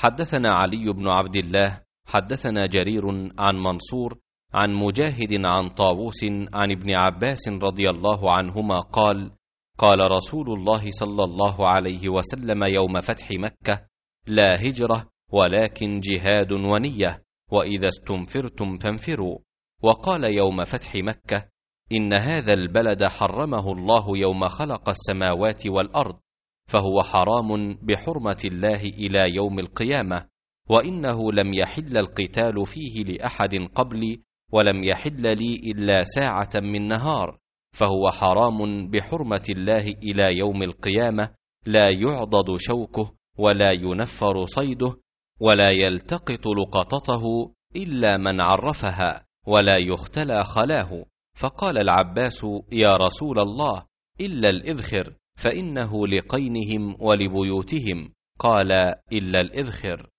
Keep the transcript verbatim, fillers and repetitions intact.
حدثنا علي بن عبد الله حدثنا جرير عن منصور عن مجاهد عن طاووس عن ابن عباس رضي الله عنهما قال: قال رسول الله صلى الله عليه وسلم يوم فتح مكة: لا هجرة ولكن جهاد ونية، وإذا استنفرتم فانفروا. وقال يوم فتح مكة: إن هذا البلد حرمه الله يوم خلق السماوات والأرض، فهو حرام بحرمة الله إلى يوم القيامة، وإنه لم يحل القتال فيه لأحد قبلي، ولم يحل لي إلا ساعة من نهار، فهو حرام بحرمة الله إلى يوم القيامة، لا يعضد شوكه ولا ينفر صيده ولا يلتقط لقطته إلا من عرفها، ولا يختلى خلاه. فقال العباس: يا رسول الله، إلا الإذخر، فإنه لقينهم ولبيوتهم. قال: إلا الإذخر.